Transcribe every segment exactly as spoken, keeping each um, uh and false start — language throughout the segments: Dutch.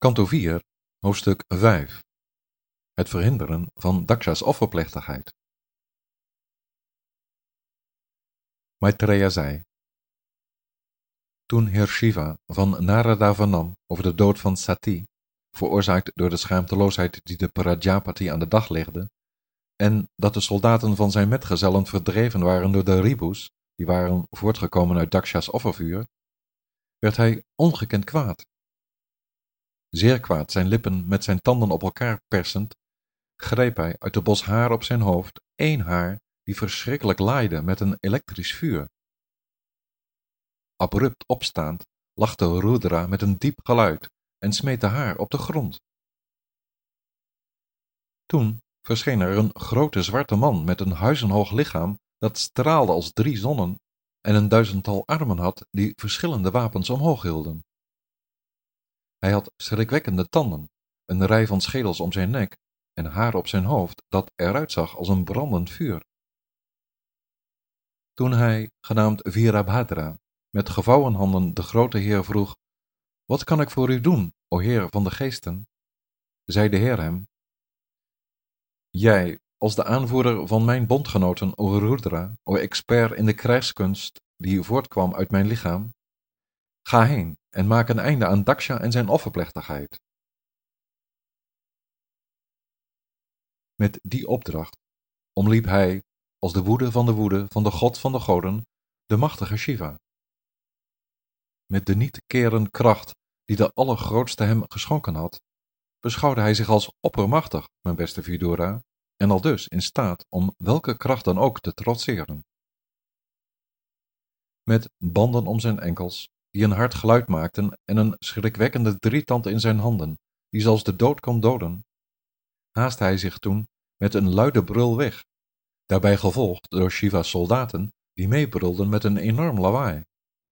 Kanto vier, hoofdstuk vijf. Het verhinderen van Daksha's offerplechtigheid. Maitreya zei: Toen heer Shiva van Narada vernam over de dood van Sati, veroorzaakt door de schaamteloosheid die de Prajapati aan de dag legde, en dat de soldaten van zijn metgezellen verdreven waren door de ribus, die waren voortgekomen uit Daksha's offervuur, werd hij ongekend kwaad. Zeer kwaad, zijn lippen met zijn tanden op elkaar persend, greep hij uit de bos haar op zijn hoofd één haar die verschrikkelijk laaide met een elektrisch vuur. Abrupt opstaand lachte Rudra met een diep geluid en smeet de haar op de grond. Toen verscheen er een grote zwarte man met een huizenhoog lichaam dat straalde als drie zonnen en een duizendtal armen had die verschillende wapens omhoog hielden. Hij had schrikwekkende tanden, een rij van schedels om zijn nek en haar op zijn hoofd dat eruit zag als een brandend vuur. Toen hij, genaamd Virabhadra, met gevouwen handen de grote heer vroeg: Wat kan ik voor u doen, o heer van de geesten? Zei de heer hem: Jij, als de aanvoerder van mijn bondgenoten, o Rudra, o expert in de krijgskunst die voortkwam uit mijn lichaam, ga heen en maak een einde aan Daksha en zijn offerplechtigheid. Met die opdracht omliep hij, als de woede van de woede van de god van de goden, de machtige Shiva. Met de niet kerende kracht die de Allergrootste hem geschonken had, beschouwde hij zich als oppermachtig, mijn beste Vidura, en aldus in staat om welke kracht dan ook te trotseren. Met banden om zijn enkels, die een hard geluid maakten, en een schrikwekkende drietand in zijn handen, die zelfs de dood kon doden, haastte hij zich toen met een luide brul weg, daarbij gevolgd door Shiva's soldaten, die meebrulden met een enorm lawaai.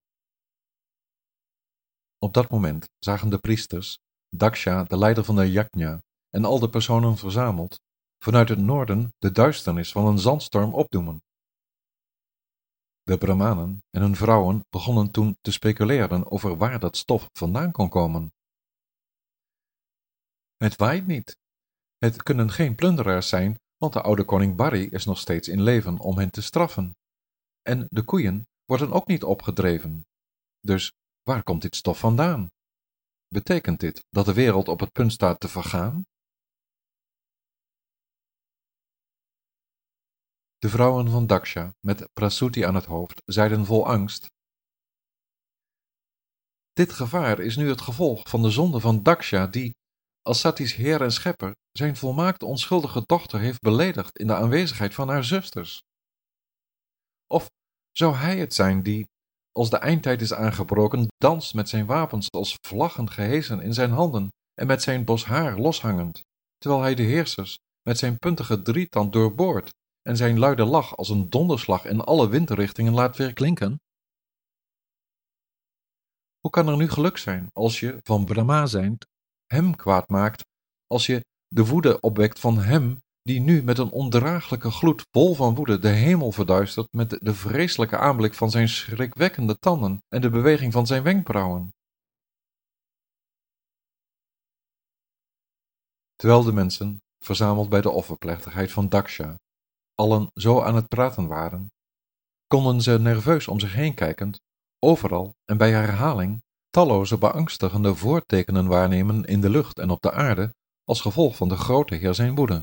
Op dat moment zagen de priesters, Daksha, de leider van de yajna, en al de personen verzameld, vanuit het noorden de duisternis van een zandstorm opdoemen. De brahmanen en hun vrouwen begonnen toen te speculeren over waar dat stof vandaan kon komen. Het waait niet. Het kunnen geen plunderaars zijn, want de oude koning Bari is nog steeds in leven om hen te straffen. En de koeien worden ook niet opgedreven. Dus waar komt dit stof vandaan? Betekent dit dat de wereld op het punt staat te vergaan? De vrouwen van Daksha, met Prasuti aan het hoofd, zeiden vol angst: Dit gevaar is nu het gevolg van de zonde van Daksha, die, als Sati's heer en schepper, zijn volmaakt onschuldige dochter heeft beledigd in de aanwezigheid van haar zusters. Of zou hij het zijn die, als de eindtijd is aangebroken, danst met zijn wapens als vlaggen gehesen in zijn handen en met zijn bos haar loshangend, terwijl hij de heersers met zijn puntige drietand doorboort en zijn luide lach als een donderslag in alle windrichtingen laat weerklinken? Hoe kan er nu geluk zijn als je, van Brahma zijnd, hem kwaad maakt, als je de woede opwekt van hem die nu met een ondraaglijke gloed vol van woede de hemel verduistert met de vreselijke aanblik van zijn schrikwekkende tanden en de beweging van zijn wenkbrauwen? Terwijl de mensen, verzameld bij de offerplechtigheid van Daksha, allen zo aan het praten waren, konden ze nerveus om zich heen kijkend, overal en bij herhaling talloze beangstigende voortekenen waarnemen in de lucht en op de aarde als gevolg van de grote heer zijn woede.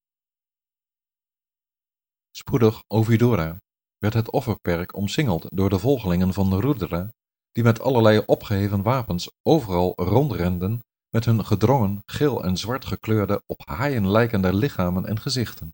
Spoedig, o Vidura, werd het offerperk omsingeld door de volgelingen van Rudra, die met allerlei opgeheven wapens overal rondrenden met hun gedrongen, geel en zwart gekleurde, op haaien lijkende lichamen en gezichten.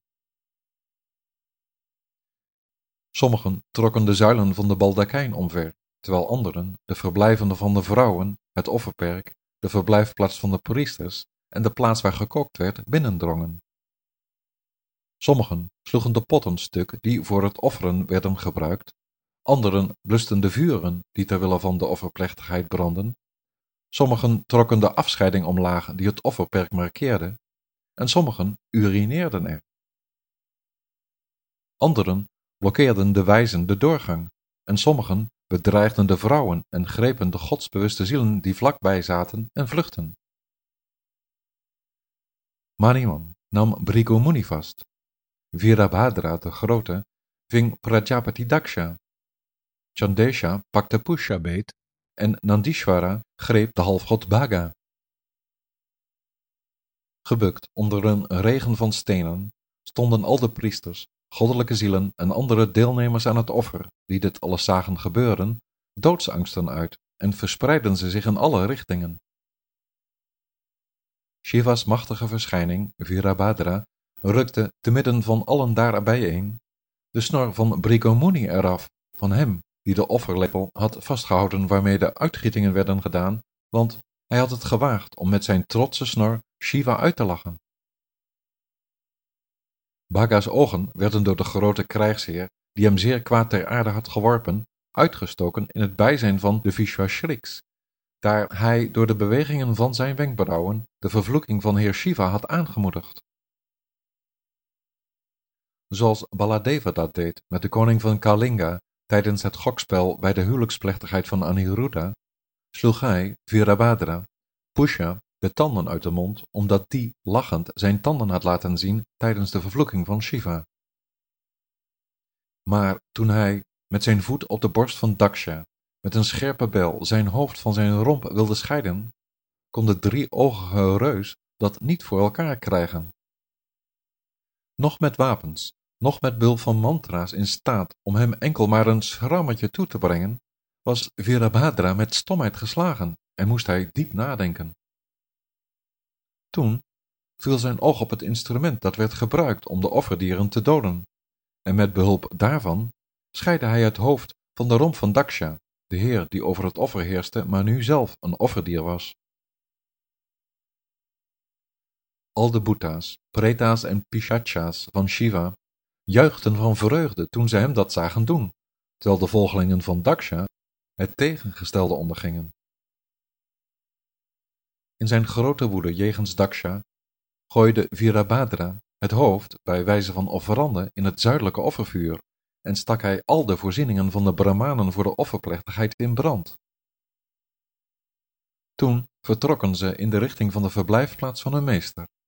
Sommigen trokken de zuilen van de baldakijn omver, terwijl anderen, de verblijvende van de vrouwen, het offerperk, de verblijfplaats van de priesters en de plaats waar gekookt werd, binnendrongen. Sommigen sloegen de potten stuk die voor het offeren werden gebruikt, anderen blusten de vuren die ter wille van de offerplechtigheid brandden, sommigen trokken de afscheiding omlaag die het offerperk markeerde, en sommigen urineerden er. Anderen blokkeerden de wijzen de doorgang, en sommigen bedreigden de vrouwen en grepen de godsbewuste zielen die vlakbij zaten en vluchtten. Maniman nam Bhrigu Muni vast. Virabhadra de Grote ving Prajapati Daksha. Chandesha pakte Pusha beet en Nandishvara greep de halfgod Bhaga. Gebukt onder een regen van stenen stonden al de priesters, goddelijke zielen en andere deelnemers aan het offer, die dit alles zagen gebeuren, doodsangsten uit en verspreidden ze zich in alle richtingen. Shiva's machtige verschijning, Virabhadra, rukte te midden van allen daar bijeen de snor van Bhrigu Muni eraf, van hem die de offerlepel had vastgehouden waarmee de uitgietingen werden gedaan, want hij had het gewaagd om met zijn trotse snor Shiva uit te lachen. Bhaga's ogen werden door de grote krijgsheer, die hem zeer kwaad ter aarde had geworpen, uitgestoken in het bijzijn van de Vishwashriks, daar hij door de bewegingen van zijn wenkbrauwen de vervloeking van heer Shiva had aangemoedigd. Zoals Baladeva dat deed met de koning van Kalinga tijdens het gokspel bij de huwelijksplechtigheid van Aniruddha, sloeg hij, Virabhadra, Pusha de tanden uit de mond, omdat die lachend zijn tanden had laten zien tijdens de vervloeking van Shiva. Maar toen hij met zijn voet op de borst van Daksha met een scherpe bijl zijn hoofd van zijn romp wilde scheiden, kon de drieoogige reus dat niet voor elkaar krijgen. Nog met wapens, nog met behulp van mantra's in staat om hem enkel maar een schrammetje toe te brengen, was Virabhadra met stomheid geslagen en moest hij diep nadenken. Toen viel zijn oog op het instrument dat werd gebruikt om de offerdieren te doden, en met behulp daarvan scheidde hij het hoofd van de romp van Daksha, de heer die over het offer heerste, maar nu zelf een offerdier was. Al de Bhuta's, Preta's en Pishachas van Shiva juichten van vreugde toen ze hem dat zagen doen, terwijl de volgelingen van Daksha het tegengestelde ondergingen. In zijn grote woede jegens Daksha gooide Virabhadra het hoofd bij wijze van offerande in het zuidelijke offervuur en stak hij al de voorzieningen van de Brahmanen voor de offerplechtigheid in brand. Toen vertrokken ze in de richting van de verblijfplaats van hun meester.